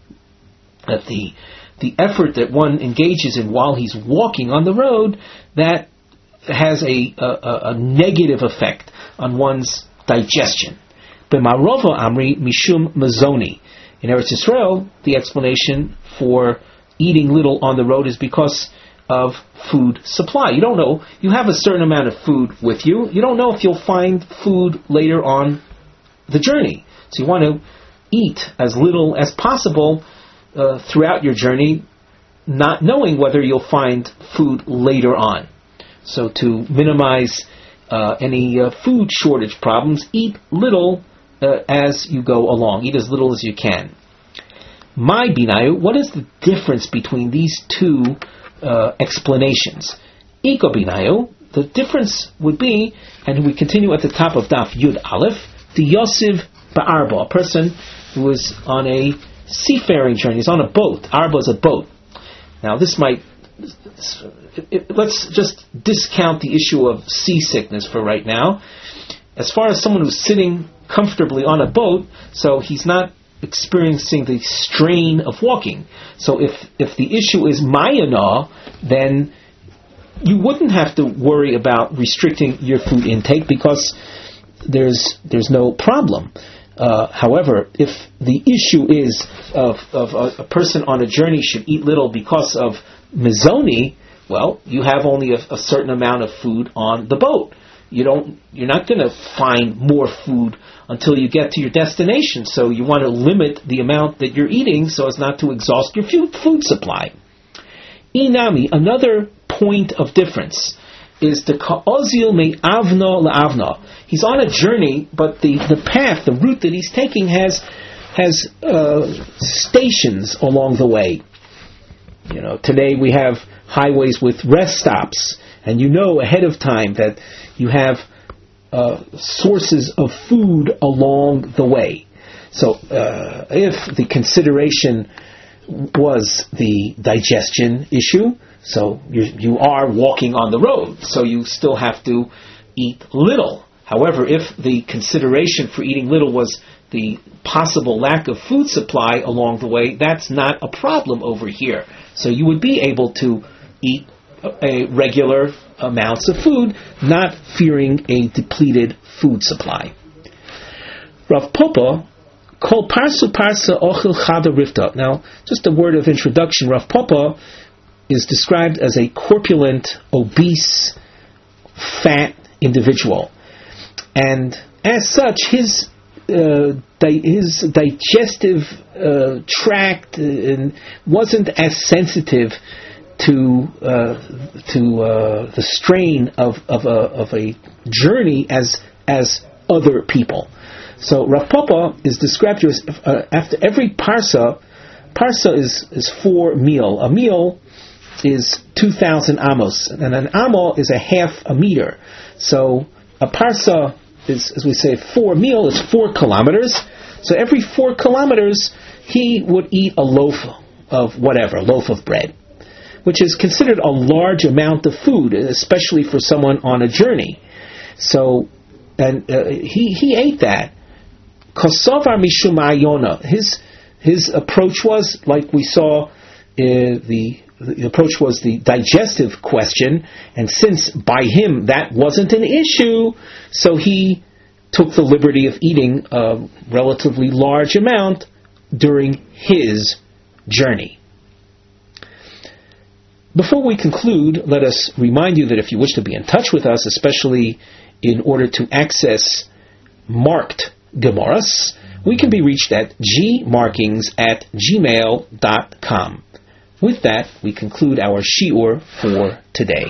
That the effort that one engages in while he's walking on the road, that has a negative effect on one's digestion. B'marova amri mishum mazoni. In Eretz Yisrael, the explanation for eating little on the road is because of food supply. You don't know. You have a certain amount of food with you. You don't know if you'll find food later on the journey. So you want to eat as little as possible throughout your journey, not knowing whether you'll find food later on. So to minimize any food shortage problems, eat little as you go along. Eat as little as you can. My binayu, what is the difference between these 2 explanations? Iko binayu, the difference would be, and we continue at the top of Daf Yud Aleph, the Yosiv Ba'arba, a person who is on a seafaring journey, he's on a boat. Arba is a boat. Now let's just discount the issue of seasickness for right now. As far as someone who's sitting comfortably on a boat, so he's not experiencing the strain of walking. So if the issue is mayana, then you wouldn't have to worry about restricting your food intake because there's no problem. However, if the issue is of a person on a journey should eat little because of mizoni, well, you have only a certain amount of food on the boat. You're not going to find more food until you get to your destination. So you want to limit the amount that you're eating so as not to exhaust your food supply. Inami, another point of difference is the ka'ozil me avna la'avna. He's on a journey, but the path, the route that he's taking has stations along the way. Today we have highways with rest stops, and you know ahead of time that you have sources of food along the way. So if the consideration was the digestion issue, so you are walking on the road, so you still have to eat little. However, if the consideration for eating little was the possible lack of food supply along the way, that's not a problem over here. So you would be able to eat a regular amounts of food, not fearing a depleted food supply. Rav Papa, Kol Parsu Parsa Ochel Chada Rifta. Now, just a word of introduction. Rav Papa is described as a corpulent, obese, fat individual. And as such, his digestive tract wasn't as sensitive to the strain of a journey as other people. So Rav Papa is described as after every parsa is 4 meal. A meal is 2,000 amos, and an amo is a half a meter. So a parsa is, as we say, 4 meal is 4 kilometers. So every 4 kilometers he would eat a loaf of whatever, a loaf of bread, which is considered a large amount of food, especially for someone on a journey. So, and he ate that. Kosovar mishum ayona. His approach was, like we saw, the approach was the digestive question, and since by him that wasn't an issue, so he took the liberty of eating a relatively large amount during his journey. Before we conclude, let us remind you that if you wish to be in touch with us, especially in order to access marked Gemaras, we can be reached at gmarkings@gmail.com. With that, we conclude our shiur for today.